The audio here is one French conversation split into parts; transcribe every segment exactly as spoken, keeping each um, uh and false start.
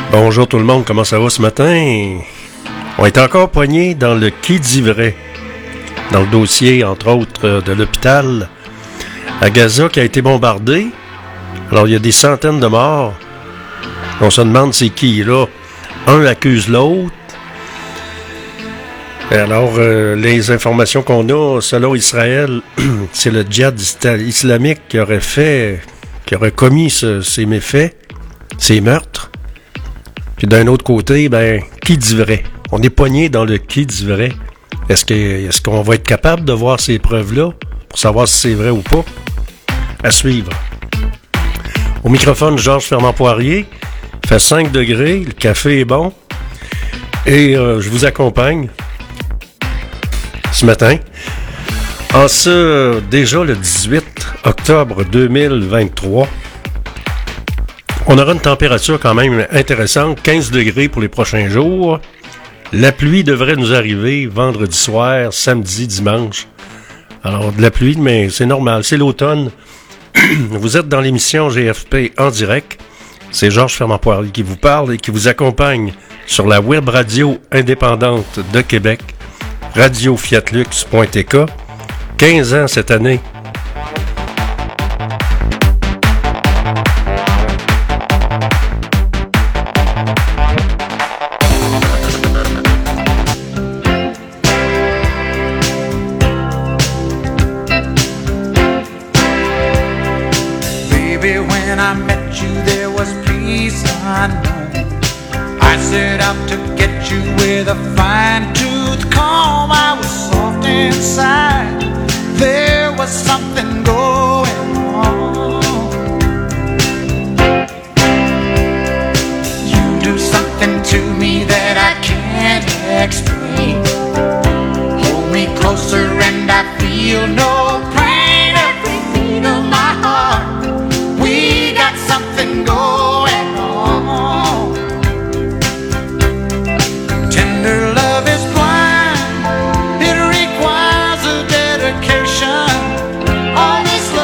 Bonjour tout le monde, comment ça va ce matin? On est encore poigné dans le qui dit vrai, dans le dossier, entre autres, de l'hôpital à Gaza qui a été bombardé. Alors, il y a des centaines de morts. On se demande c'est qui, là. Un accuse l'autre. Et alors, euh, les informations qu'on a, selon Israël, c'est le djihad islamique qui aurait fait, qui aurait commis ce, ces méfaits, ces meurtres. Puis d'un autre côté, ben, qui dit vrai? On est poigné dans le qui dit vrai. Est-ce que, est-ce qu'on va être capable de voir ces preuves-là pour savoir si c'est vrai ou pas? À suivre. Au microphone, Georges Fernand Poirier. Il fait cinq degrés, le café est bon. Et euh, je vous accompagne ce matin. En ce, déjà le dix-huit octobre deux mille vingt-trois, on aura une température quand même intéressante, quinze degrés pour les prochains jours. La pluie devrait nous arriver vendredi soir, samedi, dimanche. Alors, de la pluie, mais c'est normal, c'est l'automne. Vous êtes dans l'émission G F P en direct. C'est Georges Fernand Poirier qui vous parle et qui vous accompagne sur la web radio indépendante de Québec, radio fiat lux point t k. quinze ans cette année. Set out to get you with a fine-tooth comb. I was soft inside. There was something going on. You do something to me that I can't explain. Hold me closer and I feel no pain. Every beat of my heart, we got something going. All this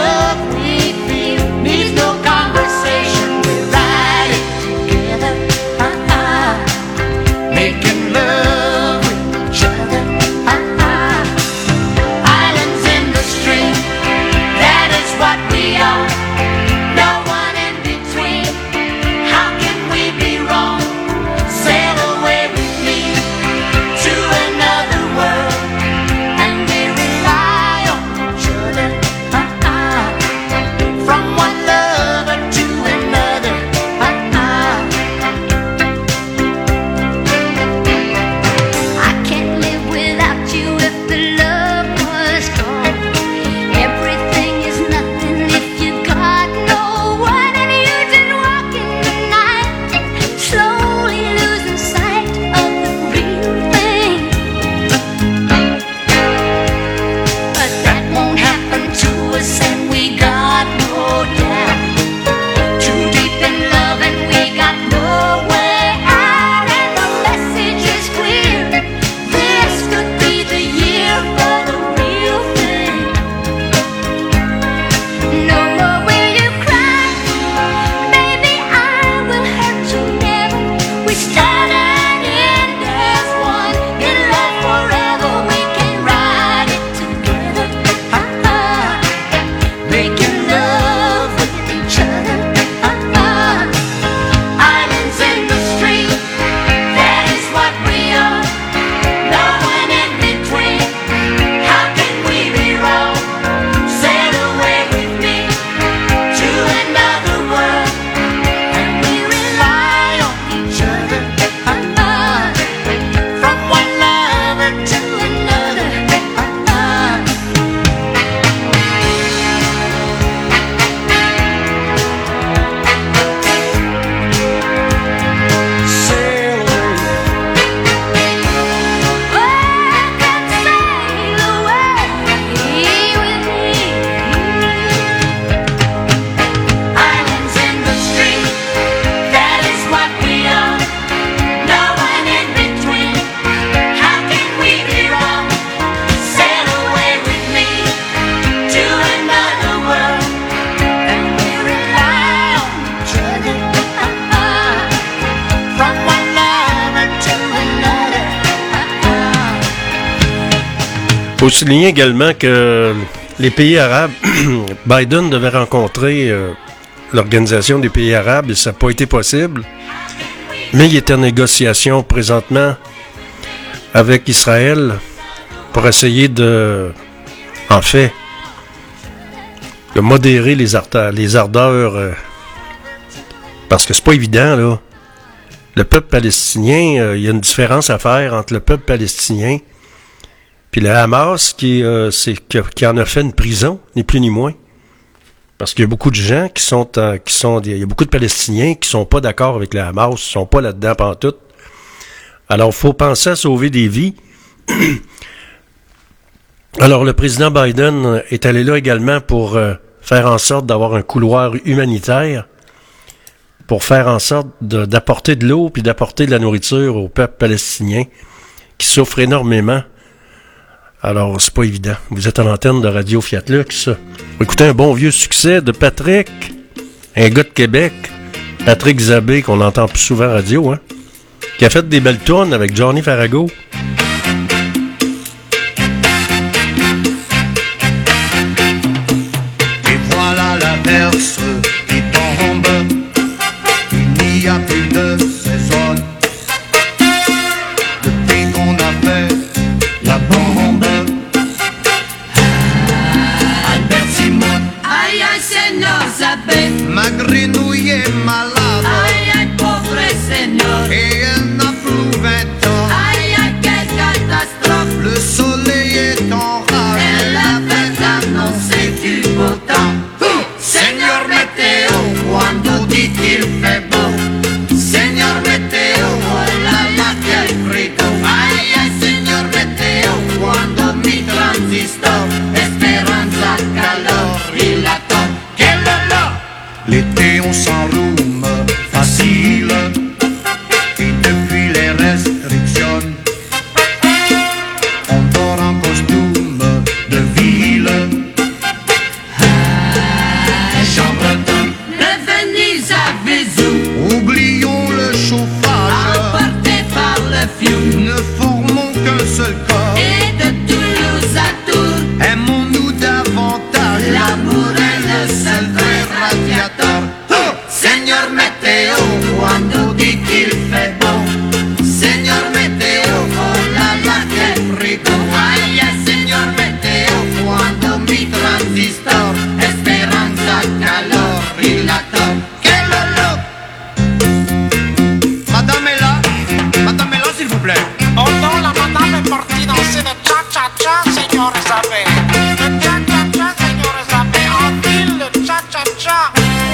faut souligner également que les pays arabes, Biden devait rencontrer euh, l'Organisation des pays arabes et ça n'a pas été possible. Mais il est en négociation présentement avec Israël pour essayer de, en fait, de modérer les, ardeurs, les ardeurs euh, parce que c'est pas évident, là. Le peuple palestinien, euh, il y a une différence à faire entre le peuple palestinien puis le Hamas qui, euh, c'est, qui, qui en a fait une prison, ni plus ni moins. Parce qu'il y a beaucoup de gens qui sont, euh, qui sont, il y a beaucoup de Palestiniens qui sont pas d'accord avec le Hamas, qui sont pas là-dedans pantoute. Alors, il faut penser à sauver des vies. Alors, le président Biden est allé là également pour euh, faire en sorte d'avoir un couloir humanitaire, pour faire en sorte de, d'apporter de l'eau puis d'apporter de la nourriture au peuple palestinien qui souffre énormément. Alors, c'est pas évident. Vous êtes à l'antenne de Radio Fiat Lux. Vous écoutez un bon vieux succès de Patrick, un gars de Québec, Patrick Zabé, qu'on entend plus souvent à radio, hein, qui a fait des belles tournes avec Johnny Farago. Et voilà l'averse qui tombe, il n'y a plus de saison. Depuis qu'on a fait la bombe, Albert Simon, Ay, ay, señor Zabé, Magrinouille est malade, ay, ay, pauvre señor, et elle n'a plus vingt ans. ay, ay, quelle catastrophe, Le soleil est en rage, elle avait annoncé du beau temps. Señor Météo, cuando dit qu'il fait beau, Señor Météo, oh la la, quel frigo, ay, ay, señor Météo, cuando mi transistor, Esperanza, calor y latón, que lolo. l'été on s'enrhume facile, et depuis les restrictions, on dort en costume de ville. Chambre d'homme, revenez à Vézou, Oublions le chauffage, emporté par le fiume, ne formons qu'un seul corps. et de Toulouse à Tours, Aimons-nous davantage, l'amour est le seul vrai radiateur. Señor Météo, cuando dit qu'il fait beau, Señor Météo, oh la la, quel frigo, ay, ay, Señor Météo, cuando mi transistor, Esperanza, calor y latón, que lolo. Madame est là, Madame est là s'il vous plaît. Oh non, la madame est partie danser le cha-cha-cha, Seigneur Zabé. Le cha-cha-cha, Seigneur Zabé. En ville, le cha-cha-cha.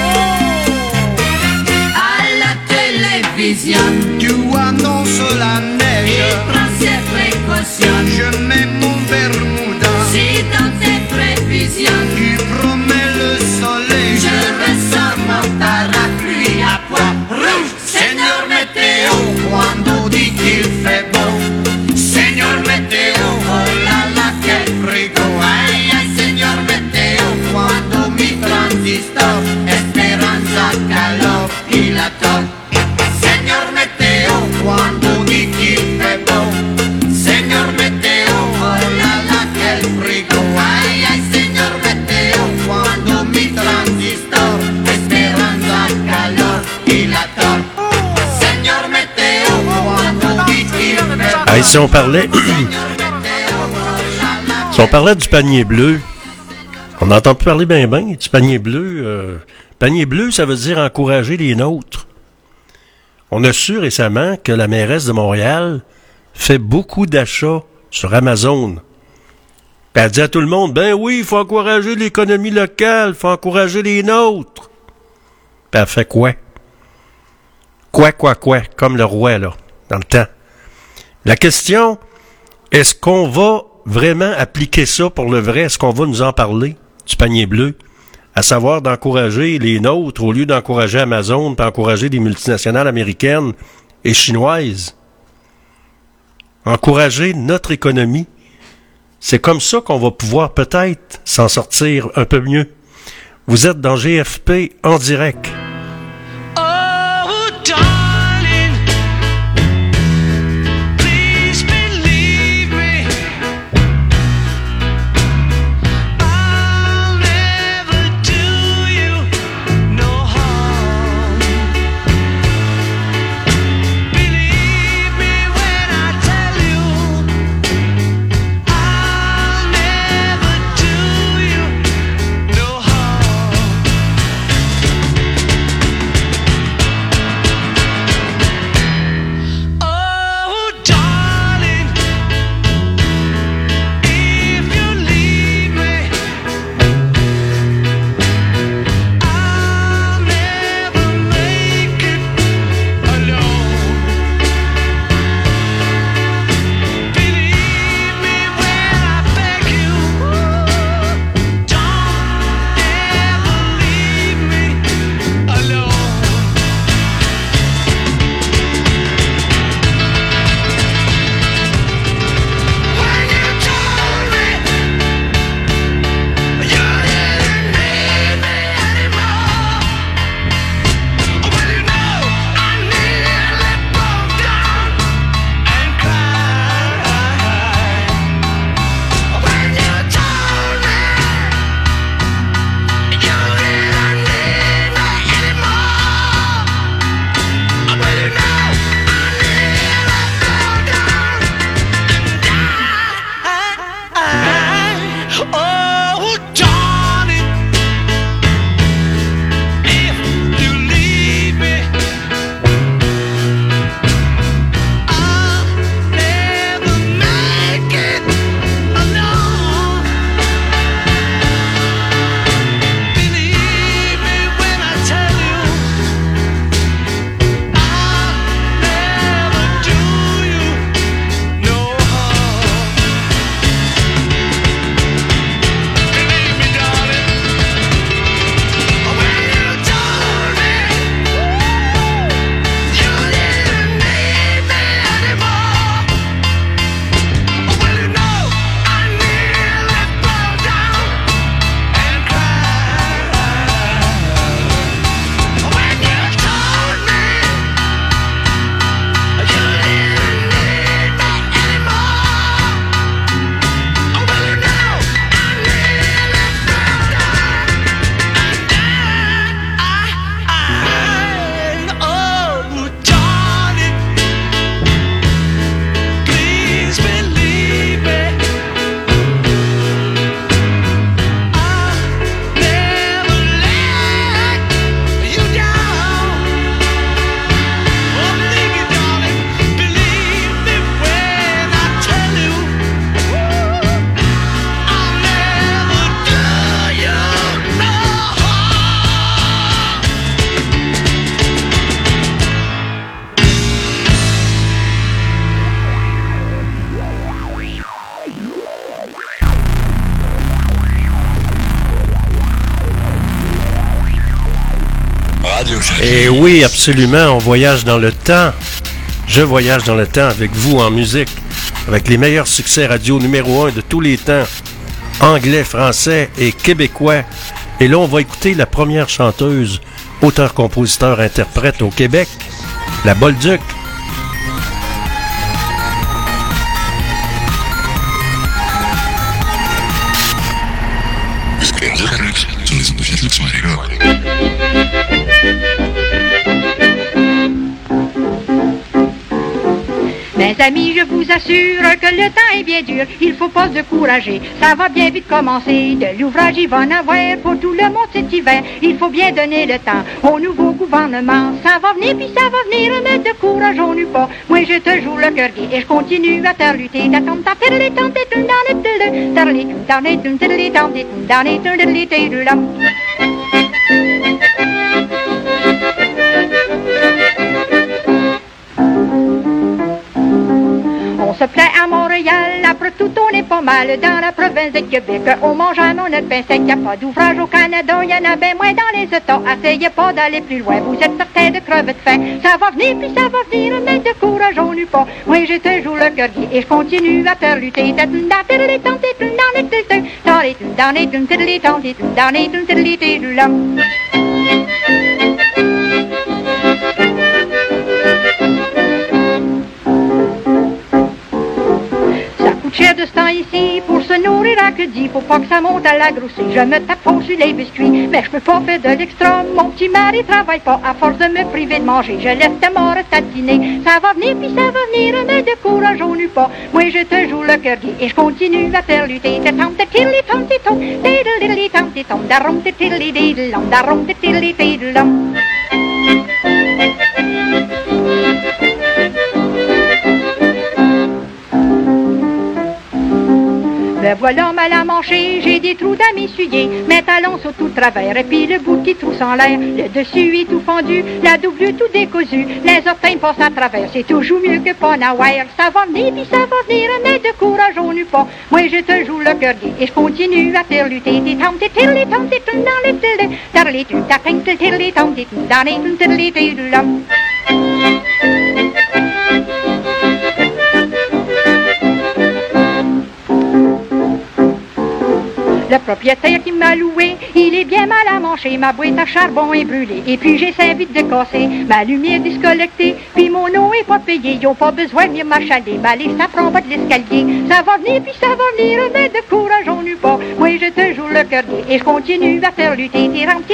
À la télévision, Tu annonces la il neige, prend ses précautions. je mets mon Bermuda, Si dans tes prévisions, tu promets le soleil. je ressors mon parapluie à pois rouge. Señor Météo, cuando dit qu'il fait beau, Señor Météo, oh la la, quel frigo, ay, ay, Señor Météo, cuando mi transistor, Esperanza, calor y latón. Señor Météo, cuando dit qu'il fait beau, Señor Météo, oh la la, quel frigo, ay, ay, Señor Météo, cuando mi transistor, Esperanza, calor y latón. Señor Météo, cuando dit qu'il fait beau, Hey, si on parlait, Señor Météo, oh la la, si on parlait du panier bleu, on n'entend plus parler bien bien du panier bleu. Euh, panier bleu, ça veut dire encourager les nôtres. On a su récemment que la mairesse de Montréal fait beaucoup d'achats sur Amazon. Puis elle dit à tout le monde, ben oui, il faut encourager l'économie locale, il faut encourager les nôtres. Puis elle fait quoi? Quoi, quoi, quoi, comme le roi, là, dans le temps. La question, est-ce qu'on va vraiment appliquer ça pour le vrai? Est-ce qu'on va nous en parler, du panier bleu? À savoir d'encourager les nôtres au lieu d'encourager Amazon, puis encourager les multinationales américaines et chinoises. Encourager notre économie. C'est comme ça qu'on va pouvoir peut-être s'en sortir un peu mieux. Vous êtes dans G F P en direct. Oh, darling, please believe me. Et oui, absolument, on voyage dans le temps. Je voyage dans le temps avec vous en musique, avec les meilleurs succès radio numéro un de tous les temps, anglais, français et québécois. Et là, on va écouter la première chanteuse, auteur, compositeur, interprète au Québec, la Bolduc. Mes amis, je vous assure que le temps est bien dur, il faut pas se décourager, ça va bien vite commencer, de l'ouvrage il va en avoir pour tout le monde cet hiver, il faut bien donner le temps au nouveau gouvernement, ça va venir puis ça va venir, mais de courage on n'eut pas, moi je te joue le cœur gai et je continue à faire lutter, d'attendre ta faire les temps, t'es dans les deux, dans les deux, dans les deux, dans les deux, dans les deux, dans les deux, dans les deux, dans les deux. On se plaît à Montréal, après tout on est pas mal dans la province de Québec. On mange à mon notre pain sec, y a pas d'ouvrage au Canada, y en a bien moins dans les États. Essayez pas d'aller plus loin, vous êtes certains de crever de faim. Ça va venir puis ça va venir, mais de courage on n'eut pas. Moi je te joue le cœur gai et je continue à faire lutter. Cher de ce temps ici, pour se nourrir à que dit, faut pas que ça monte à la grossée. Je me tape fort sur les biscuits, mais je peux pas faire de l'extra. Mon petit mari travaille pas à force de me priver de manger. Je laisse ta mort tatiner. Ça va venir puis ça va venir, mais de courage on n'eut pas. Moi je te joue le cœur gai et je continue à faire lutter. Me voilà mal à manger, j'ai des trous à m'essuyer, mes talons sont tout travers, et puis le bout qui trousse en l'air, le dessus est tout fendu, la double tout décousu, les orteils passent à travers, c'est toujours mieux que pas n'avoir. Ça va venir, puis ça va venir, mais de courage on n'eut pas. Moi je te joue le cœur gai, et je continue à faire lutter. Le propriétaire qui m'a loué, il est bien mal à manger, ma boîte à charbon est brûlée, et puis j'ai cinq vitres de casser, ma lumière discollectée, puis mon eau est pas payée, ils ont pas besoin de venir m'achaler, ma liste ça prend pas de l'escalier, ça va venir puis ça va venir, mais de courage on n'eut pas, moi je te joue le cœur gai, et je continue à faire lutter,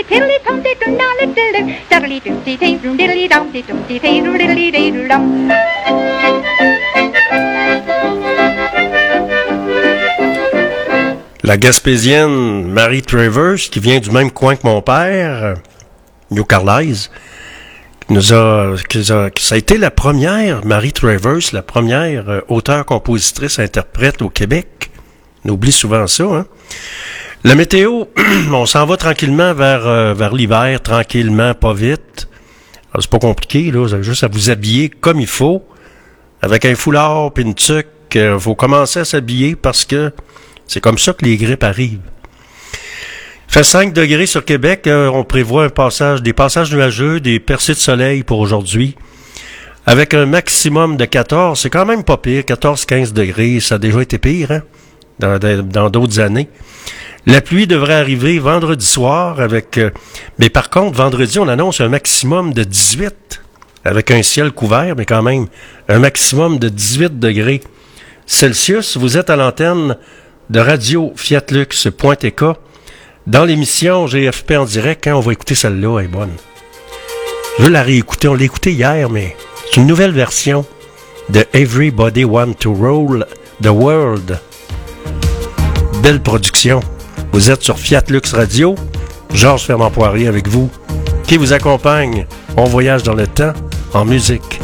La Gaspésienne Marie Travers, qui vient du même coin que mon père, New Carlisle, nous a, qui a, ça a été la première, Marie Travers, la première euh, auteure, compositrice, interprète au Québec. On oublie souvent ça, hein. La météo, on s'en va tranquillement vers, euh, vers l'hiver, tranquillement, pas vite. Alors, c'est pas compliqué, là, vous avez juste à vous habiller comme il faut, avec un foulard puis une tuque. Il euh, faut commencer à s'habiller parce que c'est comme ça que les grippes arrivent. Il fait cinq degrés sur Québec. Euh, on prévoit un passage, des passages nuageux, des percées de soleil pour aujourd'hui. Avec un maximum de quatorze, c'est quand même pas pire. quatorze à quinze degrés, ça a déjà été pire, hein, dans, dans d'autres années. La pluie devrait arriver vendredi soir avec... Euh, mais par contre, vendredi, on annonce un maximum de dix-huit. Avec un ciel couvert, mais quand même, un maximum de dix-huit degrés Celsius. Vous êtes à l'antenne de Radio Fiat Lux.tk dans l'émission G F P en direct. Hein, on va écouter celle-là, elle est bonne. Je veux la réécouter, on l'a écoutée hier, mais c'est une nouvelle version de Everybody Want to Roll the World. Belle production. Vous êtes sur Fiat Lux Radio, Georges Fernand Poirier avec vous, qui vous accompagne. On voyage dans le temps en musique.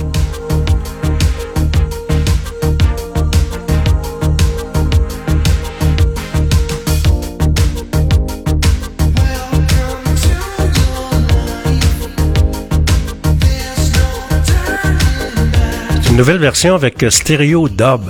Une nouvelle version avec Stereo Dub.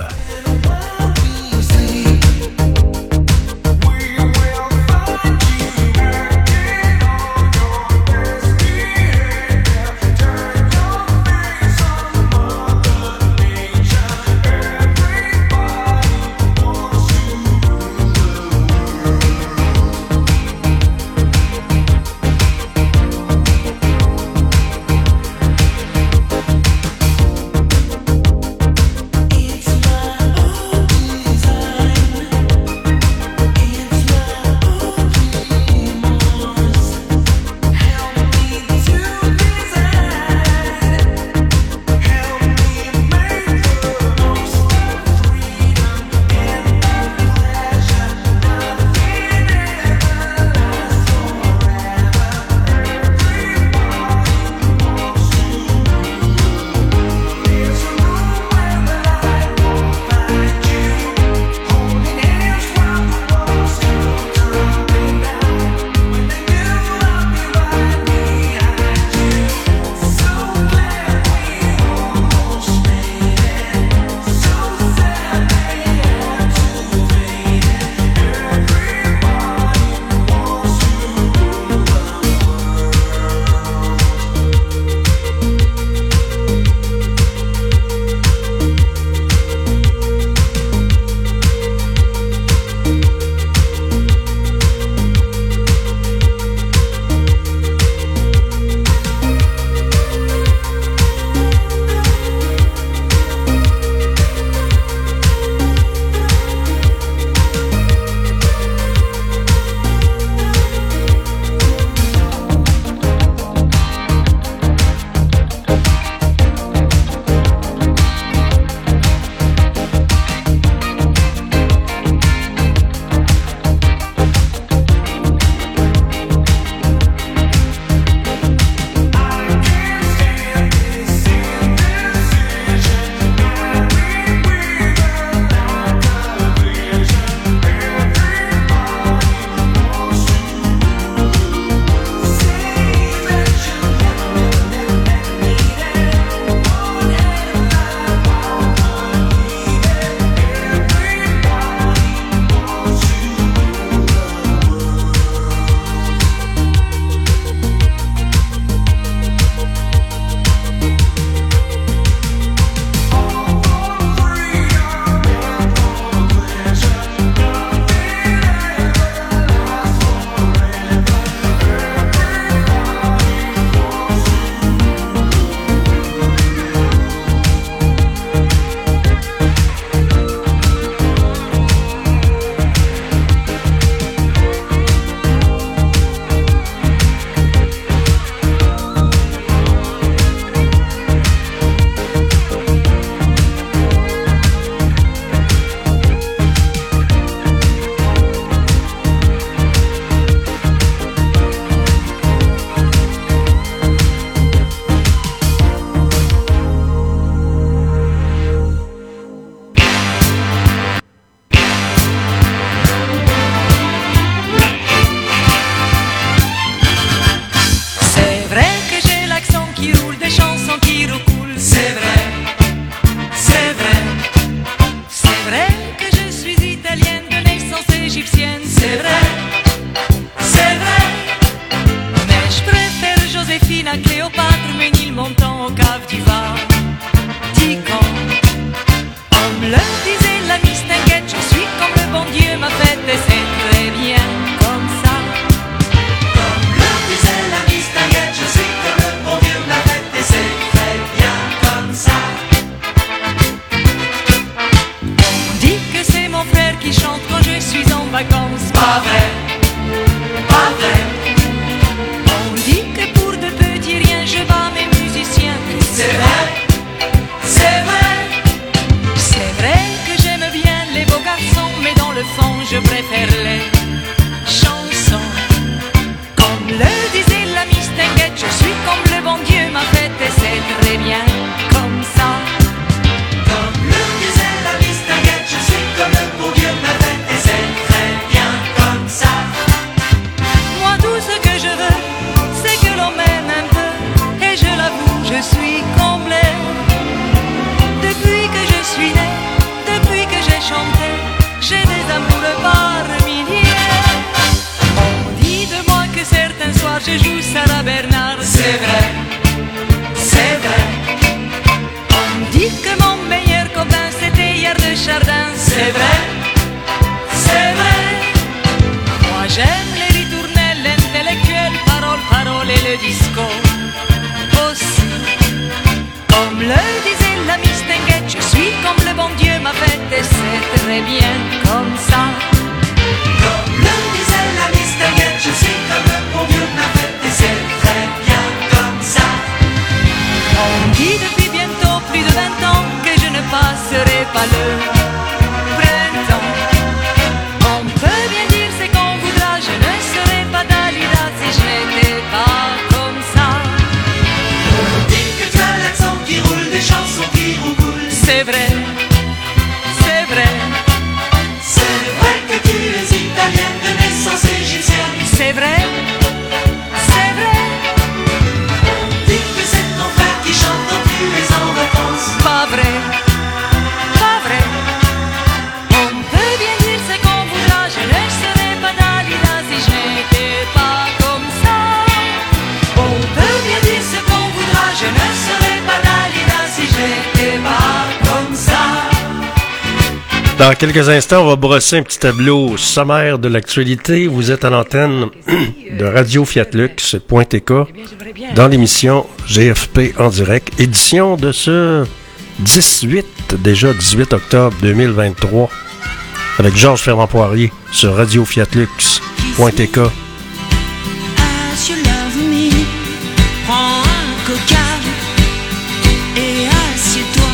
jardin. C'est vrai, c'est vrai. Moi j'aime les ritournelles, l'intellectuel, parole, parole et le disco aussi. Comme le disait la Mistinguette, je suis comme le bon Dieu m'a fait et c'est très bien comme ça. Comme le disait la Mistinguette, je suis comme le bon Dieu m'a fait et c'est très bien comme ça. On dit depuis bientôt plus de vingt ans que je ne passerai pas le printemps. On peut bien dire c'est qu'on voudra, je ne serai pas Dalida si je n'étais pas comme ça. On dit que tu as l'accent qui roule, des chansons qui roucoulent. C'est vrai, c'est vrai, C'est vrai que tu es italienne de naissance égyptienne. c'est vrai, c'est vrai. On dit que c'est ton frère qui chante quand tu es en vacances. Pas vrai, pas vrai. On peut bien dire ce qu'on voudra, je ne serai pas Dalida si je n'étais pas comme ça. On peut bien dire ce qu'on voudra, je ne serai pas Dalida si je n'étais pas comme ça. Dans quelques instants, on va brosser un petit tableau sommaire de l'actualité. Vous êtes à l'antenne de Radio Fiat Lux, point T K, dans l'émission G F P en direct, édition de ce dix-huit, déjà dix-huit octobre deux mille vingt-trois, avec Georges Fermand-Poirier sur Radio Fiat Lux, point T K. As you love me, prends un coca et assieds-toi.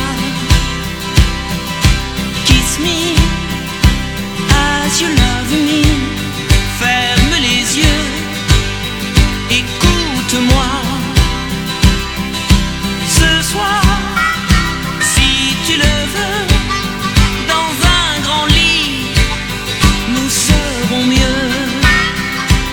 Kiss me, as you love me, ferme les yeux, écoute-moi. Ce soir, si tu le veux, dans un grand lit, nous serons mieux.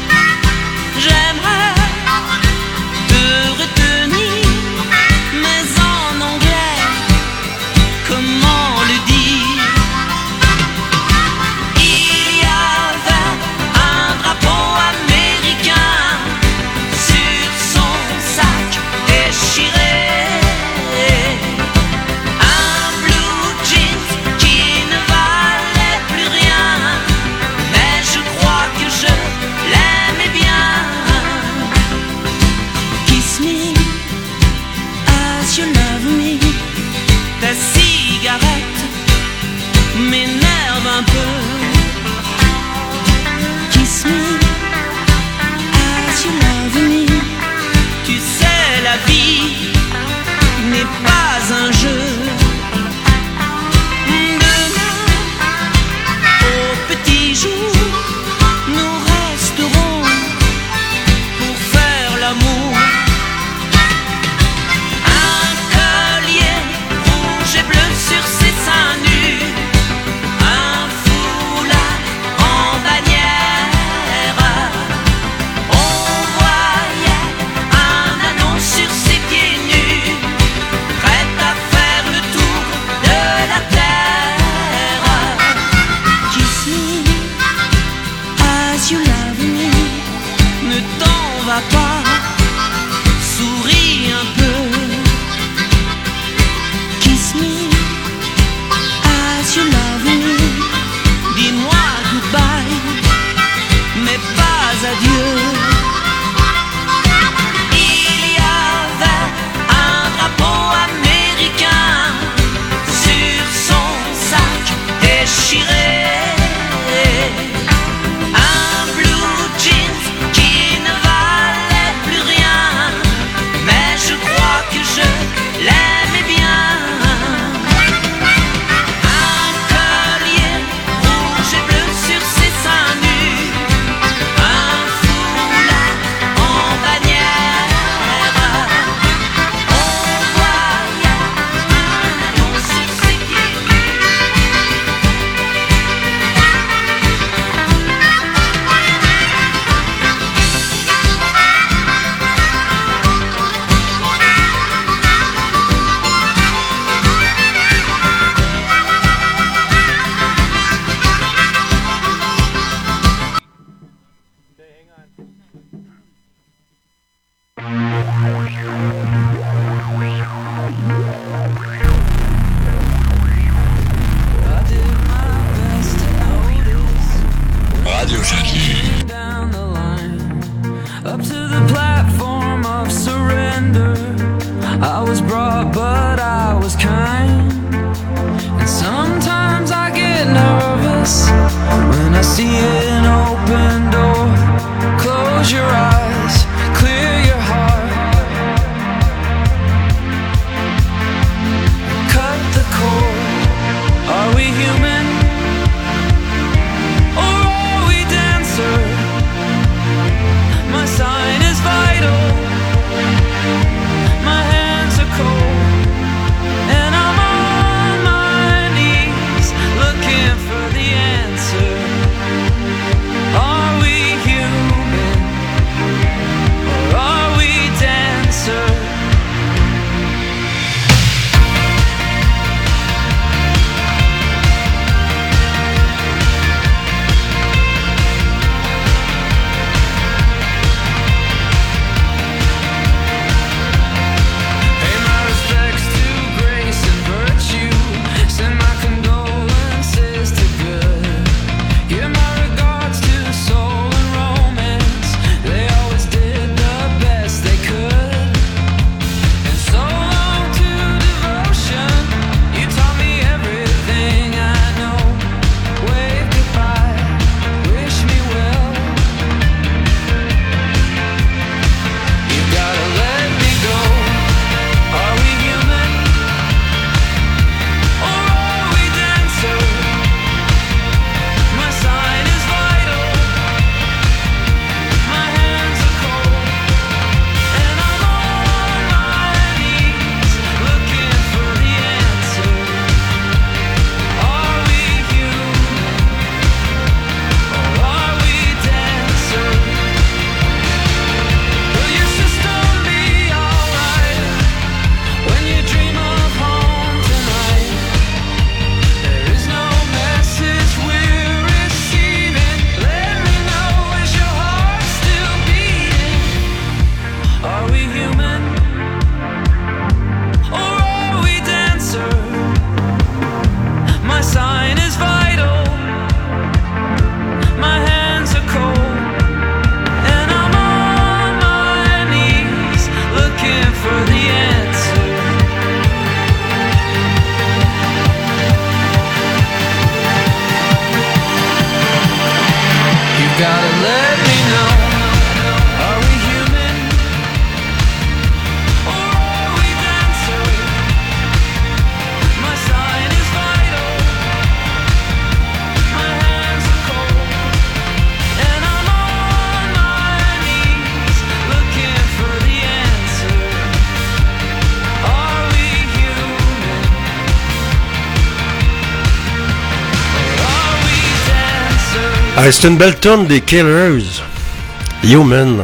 Ah, c'est une belle tonne des Killers. Human.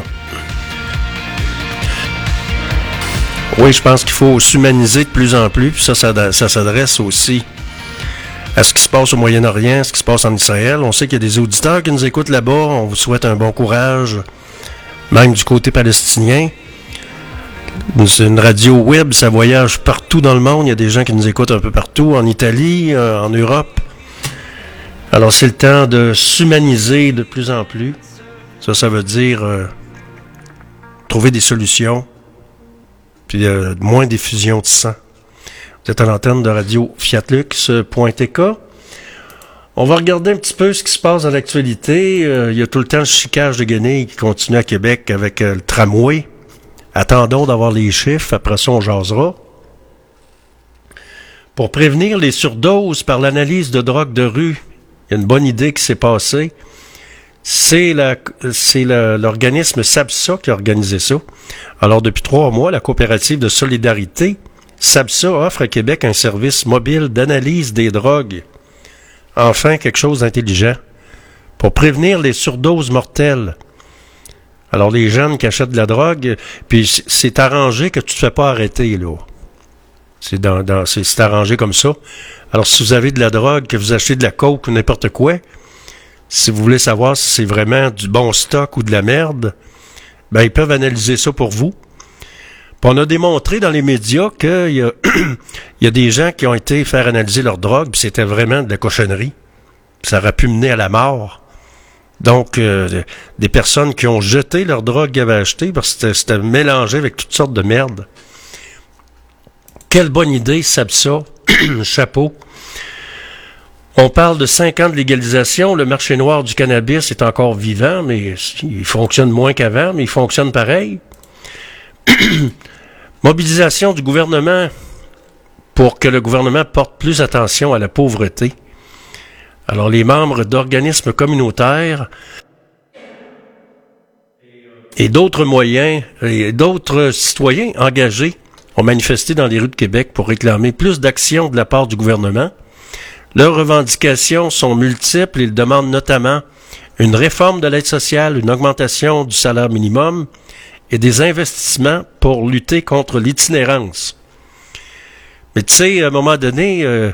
Oui, je pense qu'il faut s'humaniser de plus en plus, puis ça, ça, ça s'adresse aussi à ce qui se passe au Moyen-Orient, ce qui se passe en Israël. On sait qu'il y a des auditeurs qui nous écoutent là-bas. On vous souhaite un bon courage, même du côté palestinien. C'est une radio web, ça voyage partout dans le monde. Il y a des gens qui nous écoutent un peu partout, en Italie, euh, en Europe. Alors, c'est le temps de s'humaniser de plus en plus. Ça, ça veut dire euh, trouver des solutions, puis euh, moins d'effusion de sang. Vous êtes à l'antenne de radio fiatlux point t k. On va regarder un petit peu ce qui se passe dans l'actualité. Euh, il y a tout le temps le chiquage de guenilles qui continue à Québec avec euh, le tramway. Attendons d'avoir les chiffres, après ça on jasera. Pour prévenir les surdoses par l'analyse de drogue de rue, il y a une bonne idée qui s'est passée. C'est, la, c'est la, l'organisme SABSA qui a organisé ça. Alors, depuis trois mois, la coopérative de solidarité, SABSA, offre à Québec un service mobile d'analyse des drogues. Enfin, quelque chose d'intelligent. Pour prévenir les surdoses mortelles. Alors, les jeunes qui achètent de la drogue, puis c'est arrangé que tu ne te fais pas arrêter, là. C'est, dans, dans, c'est, c'est arrangé comme ça. Alors, si vous avez de la drogue, que vous achetez de la coke ou n'importe quoi, si vous voulez savoir si c'est vraiment du bon stock ou de la merde, ben ils peuvent analyser ça pour vous. Puis on a démontré dans les médias qu'il y a, il y a des gens qui ont été faire analyser leur drogue, puis c'était vraiment de la cochonnerie. Ça aurait pu mener à la mort. Donc, euh, des personnes qui ont jeté leur drogue qu'ils avaient achetée parce que c'était, c'était mélangé avec toutes sortes de merde. Quelle bonne idée, SABSA. Chapeau. On parle de cinq ans de légalisation. Le marché noir du cannabis est encore vivant, mais il fonctionne moins qu'avant, mais il fonctionne pareil. Mobilisation du gouvernement pour que le gouvernement porte plus attention à la pauvreté. Alors, les membres d'organismes communautaires et d'autres moyens, et d'autres citoyens engagés ont manifesté dans les rues de Québec pour réclamer plus d'action de la part du gouvernement. Leurs revendications sont multiples. Ils demandent notamment une réforme de l'aide sociale, une augmentation du salaire minimum et des investissements pour lutter contre l'itinérance. Mais tu sais, à un moment donné, euh,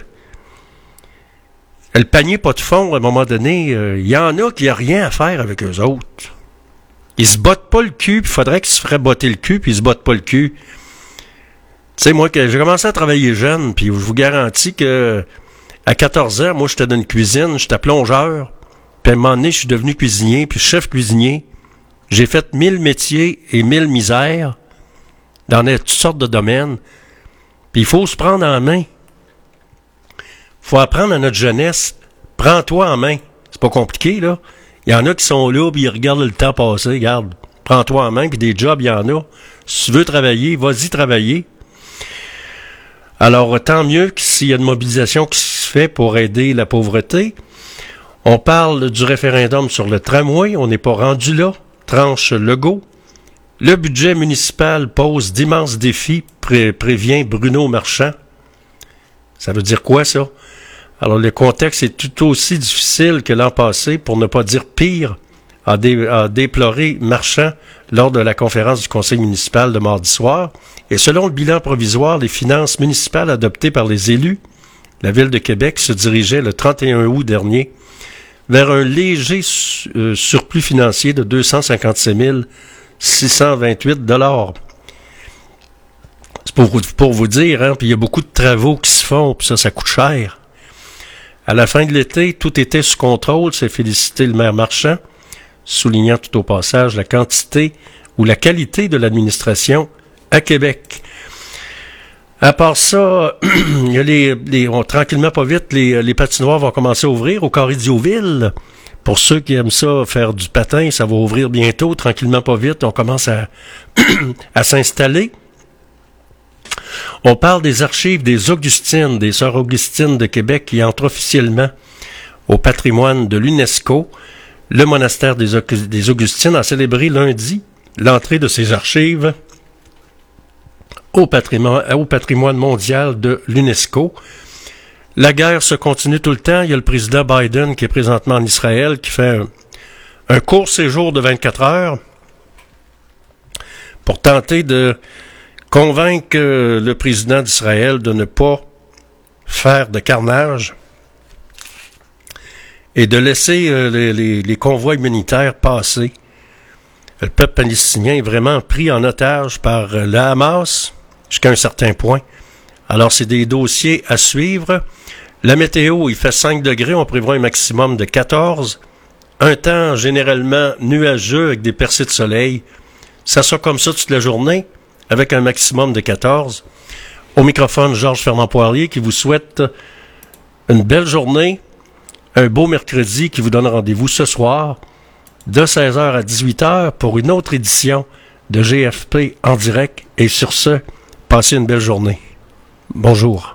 le panier pas de fond, à un moment donné, il euh, y en a qui n'ont rien à faire avec eux autres. Ils se bottent pas le cul, puis il faudrait qu'ils se feraient botter le cul, puis ils se bottent pas le cul. Tu sais, moi, que j'ai commencé à travailler jeune, puis je vous garantis que à quatorze ans, moi, j'étais dans une cuisine, j'étais plongeur, puis à un moment donné, je suis devenu cuisinier, puis chef cuisinier. J'ai fait mille métiers et mille misères dans toutes sortes de domaines. Puis il faut se prendre en main. Il faut apprendre à notre jeunesse, prends-toi en main. C'est pas compliqué, là. Il y en a qui sont là, puis ils regardent le temps passer, regarde, prends-toi en main, puis des jobs, il y en a. Si tu veux travailler, vas-y travailler. Alors, tant mieux que s'il y a une mobilisation qui se fait pour aider la pauvreté. On parle du référendum sur le tramway, on n'est pas rendu là. Tranche Legault. Le budget municipal pose d'immenses défis, pré- prévient Bruno Marchand. Ça veut dire quoi, ça? Alors, le contexte est tout aussi difficile que l'an passé, pour ne pas dire pire, a, dé- a déploré Marchand lors de la conférence du conseil municipal de mardi soir. Et selon le bilan provisoire, les finances municipales adoptées par les élus, la Ville de Québec se dirigeait le trente et un août dernier vers un léger su- euh, surplus financier de deux cent cinquante-six mille six cent vingt-huit dollars. C'est pour vous, pour vous dire, hein, puis il y a beaucoup de travaux qui se font, puis ça, ça coûte cher. À la fin de l'été, tout était sous contrôle, c'est félicité le maire Marchand, soulignant tout au passage la quantité ou la qualité de l'administration à Québec. À part ça, il y a les, les on, tranquillement pas vite, les, les patinoires vont commencer à ouvrir au Carré d'Youville. Pour ceux qui aiment ça, faire du patin, ça va ouvrir bientôt, tranquillement pas vite, on commence à, à s'installer. On parle des archives des Augustines, des Sœurs Augustines de Québec qui entrent officiellement au patrimoine de l'UNESCO. Le monastère des, des Augustines a célébré lundi l'entrée de ces archives au patrimoine, au patrimoine mondial de l'UNESCO. La guerre se continue tout le temps. Il y a le président Biden qui est présentement en Israël, qui fait un, un court séjour de vingt-quatre heures pour tenter de convaincre le président d'Israël de ne pas faire de carnage et de laisser euh, les, les, les convois humanitaires passer. Le peuple palestinien est vraiment pris en otage par euh, le Hamas jusqu'à un certain point. Alors, c'est des dossiers à suivre. La météo, il fait cinq degrés, on prévoit un maximum de quatorze. Un temps généralement nuageux avec des percées de soleil. Ça sera comme ça toute la journée, avec un maximum de quatorze. Au microphone, Georges Fernand-Poirier qui vous souhaite une belle journée, un beau mercredi qui vous donne rendez-vous ce soir de seize heures à dix-huit heures pour une autre édition de G F P en direct. Et sur ce, passez une belle journée. Bonjour.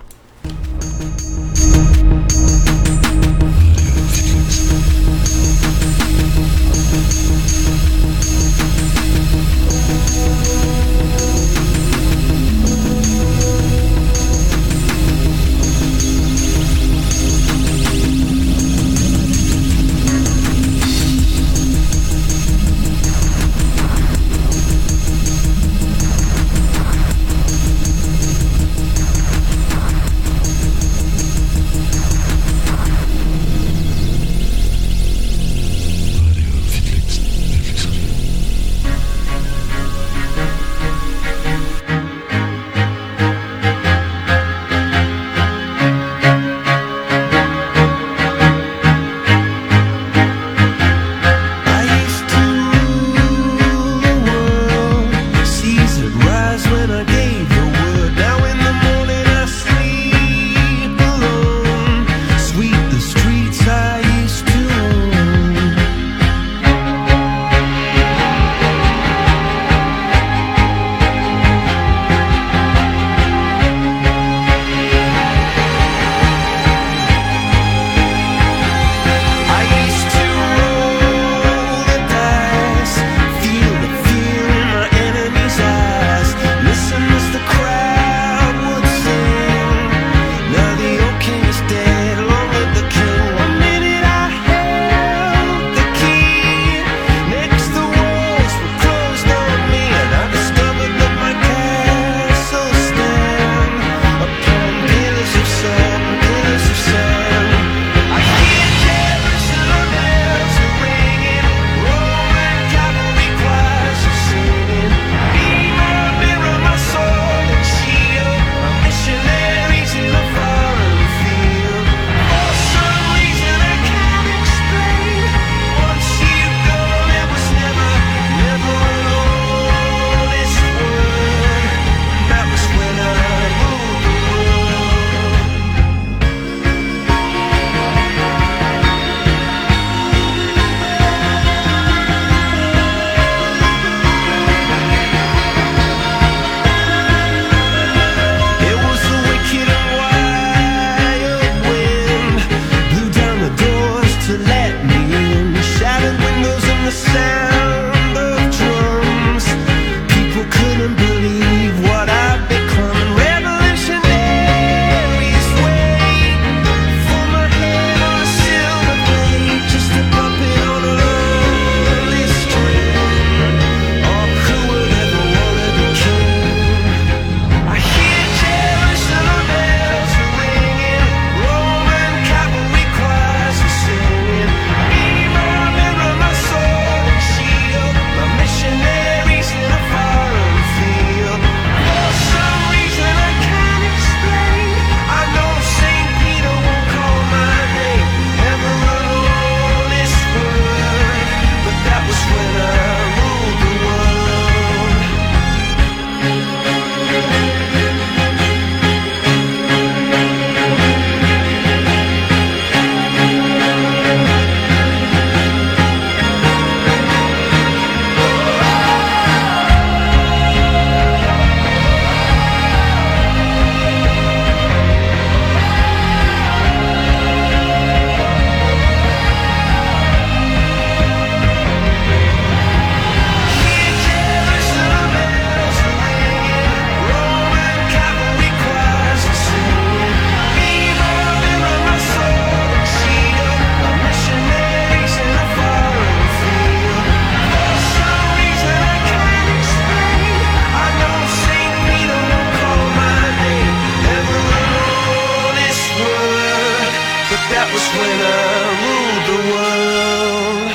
winner ruled the world.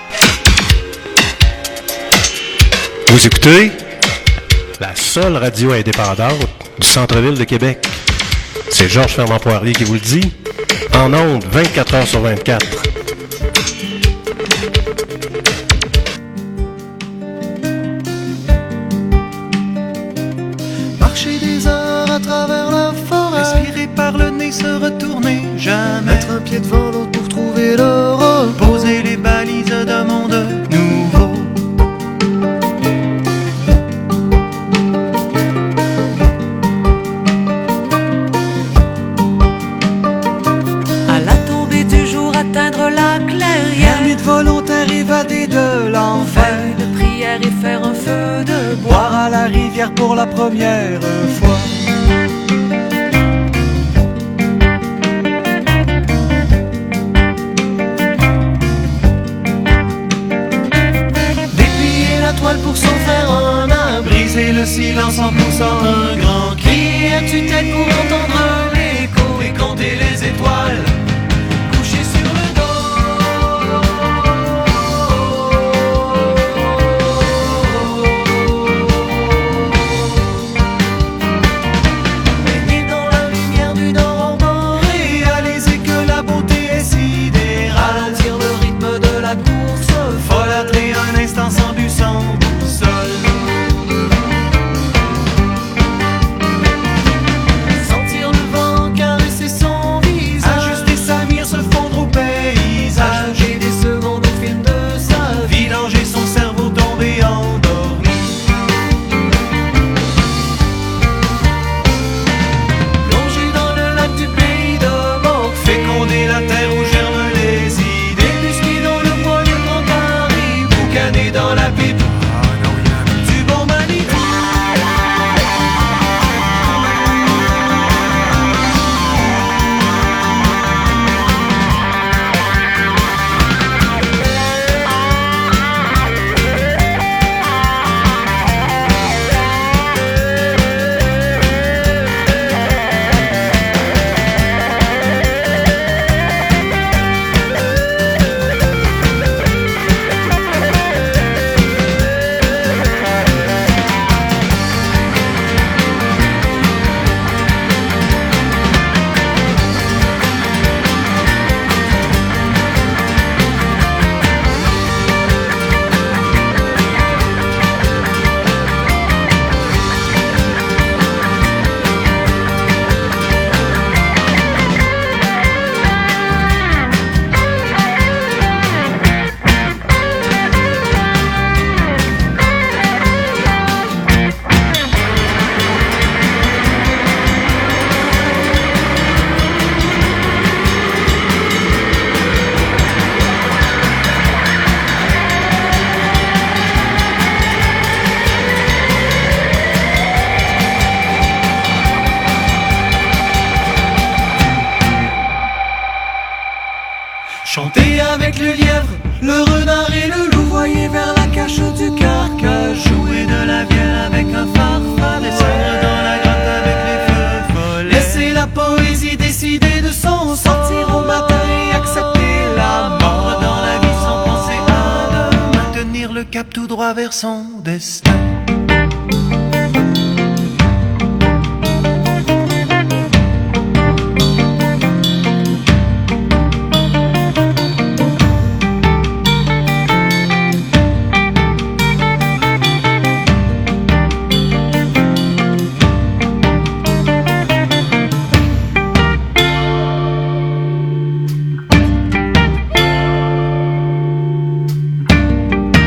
Vous écoutez la seule radio indépendante du centre-ville de Québec. C'est Georges Fernand Poirier qui vous le dit, en ondes vingt-quatre heures sur vingt-quatre. Marcher des heures à travers la forêt, respirer par le nez, se retourner jamais, mettre un pied devant l'autre pour trouver l'aurore, poser les balises d'un monde nouveau. À la tombée du jour, atteindre la clairière, Ermite volontaire évadé de l'enfer, faire une prière et faire un feu de bois, boire à la rivière pour la première fois. Déplier la toile pour s'en faire un âme, briser le silence en poussant un grand cri. Es-tu tête pour entendre l'écho et compter les étoiles couchées sur le dos? Baigner dans la lumière du nord boréalisé que la beauté est sidérale, ralentir le rythme de la course, folâtrer un instant sans but, sans boussole. Sentir le vent caresser son visage, ajuster sa mire, se fondre au paysage, allonger des secondes au film de sa vie, vidanger son cerveau tombé endormi. Plonger dans le lac du pays de mort, féconder la terre où germent les idées, débusquer dans le bois le grand Paris, boucaner dans la pipe du bon Manitou. Chantez avec le lièvre, le renard et le loup, voyez vers la cache du carcage, jouer de la vielle avec un farfalle, descendre dans la grotte avec les feux follets, laisser la poésie décider de son sortir au matin et accepter la mort dans la vie sans penser à demain, maintenir le cap tout droit vers son destin.